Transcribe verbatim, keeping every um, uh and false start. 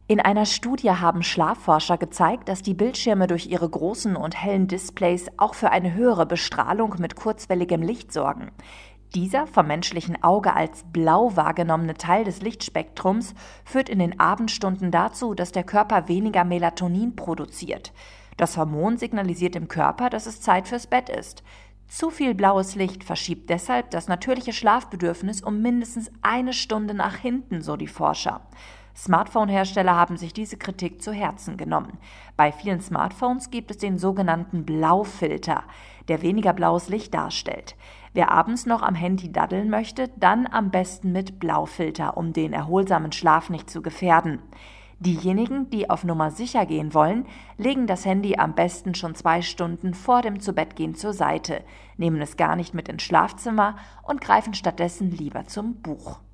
In einer Studie haben Schlafforscher gezeigt, dass die Bildschirme durch ihre großen und hellen Displays auch für eine höhere Bestrahlung mit kurzwelligem Licht sorgen. Dieser vom menschlichen Auge als blau wahrgenommene Teil des Lichtspektrums führt in den Abendstunden dazu, dass der Körper weniger Melatonin produziert. Das Hormon signalisiert dem Körper, dass es Zeit fürs Bett ist. Zu viel blaues Licht verschiebt deshalb das natürliche Schlafbedürfnis um mindestens eine Stunde nach hinten, so die Forscher. Smartphone-Hersteller haben sich diese Kritik zu Herzen genommen. Bei vielen Smartphones gibt es den sogenannten Blaufilter, der weniger blaues Licht darstellt. Wer abends noch am Handy daddeln möchte, dann am besten mit Blaufilter, um den erholsamen Schlaf nicht zu gefährden. Diejenigen, die auf Nummer sicher gehen wollen, legen das Handy am besten schon zwei Stunden vor dem Zubettgehen zur Seite, nehmen es gar nicht mit ins Schlafzimmer und greifen stattdessen lieber zum Buch.